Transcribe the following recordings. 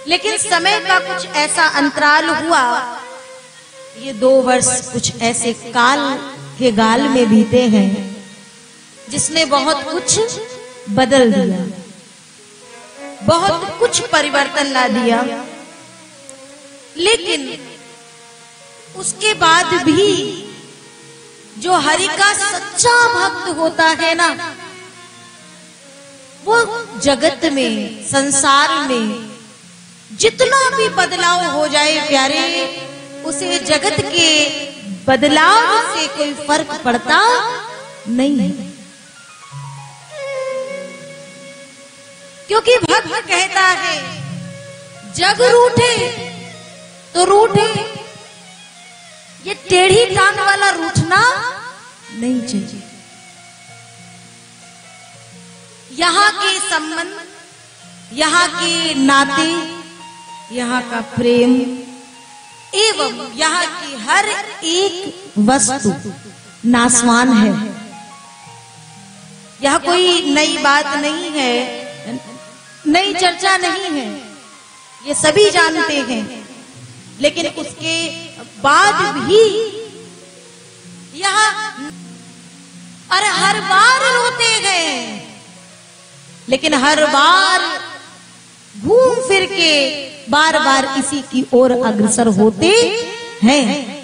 लेकिन समय का कुछ ऐसा अंतराल हुआ, ये 2 वर्ष कुछ ऐसे काल के गाल में बीते हैं जिसने बहुत कुछ बदल दिया, बहुत कुछ परिवर्तन ला दिया। लेकिन उसके बाद भी जो हरि का सच्चा भक्त होता है ना, वो जगत में, संसार में जितना भी बदलाव हो जाए प्यारे, उसे जगत के बदलाव से कोई फर्क पड़ता नहीं है। क्योंकि भक्त कहता है जग रूठे तो रूठे, ये टेढ़ी टांग वाला रूठना नहीं चाहिए। यहाँ के संबंध, यहाँ के नाते, यहाँ का प्रेम एवं यहाँ की हर एक वस्तु नासवान है। यह कोई नई बात नहीं है, नई चर्चा नहीं है, ये सभी जानते हैं। लेकिन उसके बाद भी यहाँ और हर बार रोते गए, लेकिन हर बार घूम फिर के बार बार इसी की ओर अग्रसर होते हैं।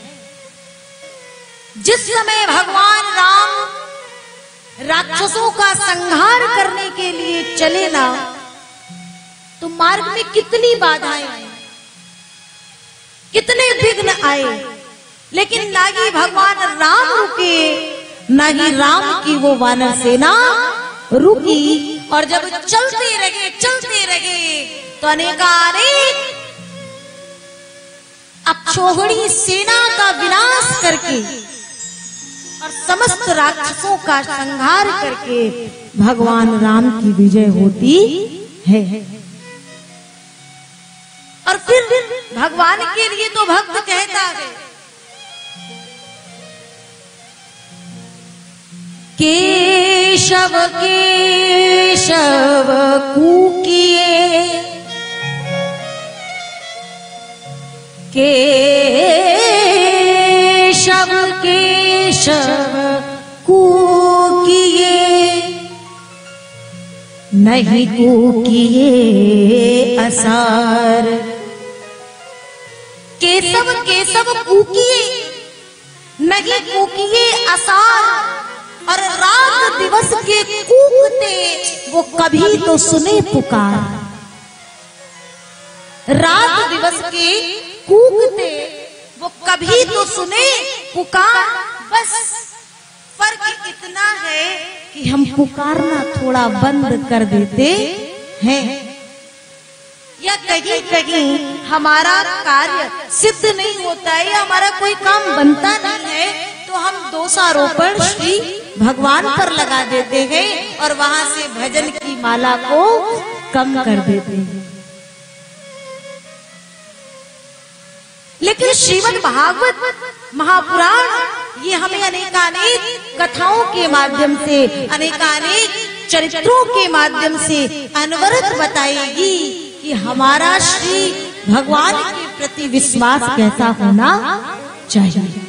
जिस समय भगवान राम राक्षसों का संहार करने के लिए चले ना, तो मार्ग में कितनी बाधाएं आई, कितने विघ्न आए, लेकिन ना ही भगवान राम रुके, ना ही राम की वो वानर सेना रुकी। और जब चलते रहे तो अनेकानेक अक्षोहिणी सेना का विनाश करके और समस्त राक्षसों का संहार करके भगवान राम की विजय होती है। और फिर भगवान के लिए तो भक्त कहता है केशव केशव कूकिए, केशव केशव कूकिए, नहीं कूकिए असार। केशव केशव कूकिए, नहीं कूकिए असार। और रात दिवस के कूकते वो कभी तो सुने पुकार, रात दिवस के कूकते वो कभी तो सुने पुकार। बस फर्क इतना है कि हम पुकारना थोड़ा बंद कर देते हैं, या कहीं कहीं हमारा कार्य सिद्ध नहीं होता है, या हमारा कोई काम बनता नहीं है, तो हम दोषारोपण श्री भगवान पर लगा देते हैं और वहां से भजन की माला को कम कर देते हैं। लेकिन श्रीमद् भागवत महापुराण ये हमें अनेकानेक कथाओं के माध्यम से, अनेकानेक चरित्रों के माध्यम से अनवरत बताएगी कि हमारा श्री भगवान के प्रति विश्वास कैसा होना चाहिए।